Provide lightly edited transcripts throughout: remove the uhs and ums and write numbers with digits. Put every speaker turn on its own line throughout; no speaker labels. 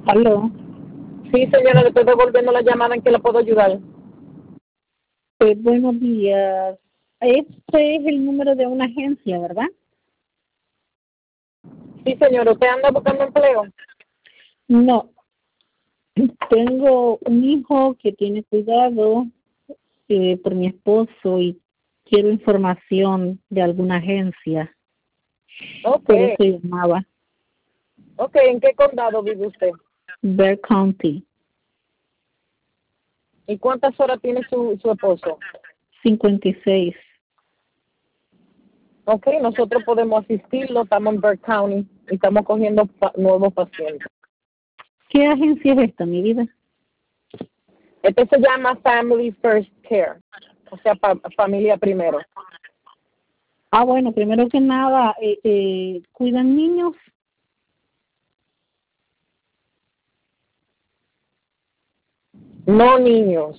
Aló.
Sí, señora, le estoy devolviendo la llamada. ¿En qué le puedo ayudar?
Buenos días. Este es el número de una agencia, ¿verdad?
Sí, señora, ¿usted anda buscando empleo?
No. Tengo un hijo que tiene cuidado por mi esposo y quiero información de alguna agencia.
Ok.
Por eso llamaba.
Ok, ¿en qué condado vive usted?
Bexar County.
¿Y cuántas horas tiene su esposo?
56.
Ok, nosotros podemos asistirlo. Estamos en Bexar County y estamos cogiendo nuevos pacientes.
¿Qué agencia es esta, mi vida?
Este se llama Family First Care, o sea, familia primero.
Bueno, primero que nada, ¿cuidan niños?
No niños,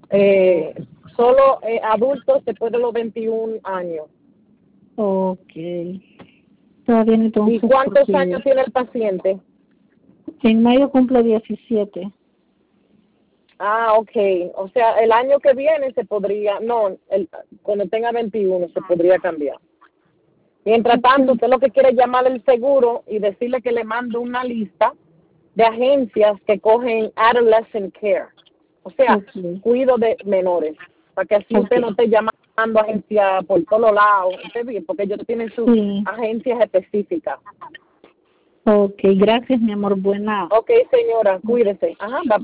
solo adultos después de los 21 años.
Ok. Está bien,
¿Y
entonces,
cuántos
porque
años tiene el paciente?
en mayo cumple 17.
Ah, ok. O sea, el año que viene se podría, no, cuando tenga 21 se podría cambiar. Mientras tanto, usted lo que quiere es llamar al seguro y decirle que le mando una lista de agencias que cogen adolescent care, o sea,
Ok.
cuido de menores, para que así
Ok.
usted no esté llamando a agencias por todos lados, usted ve, porque ellos tienen sus
Sí.
agencias específicas.
Ok, gracias, mi amor. Buena.
Ok, señora, cuídese. Ajá, bye.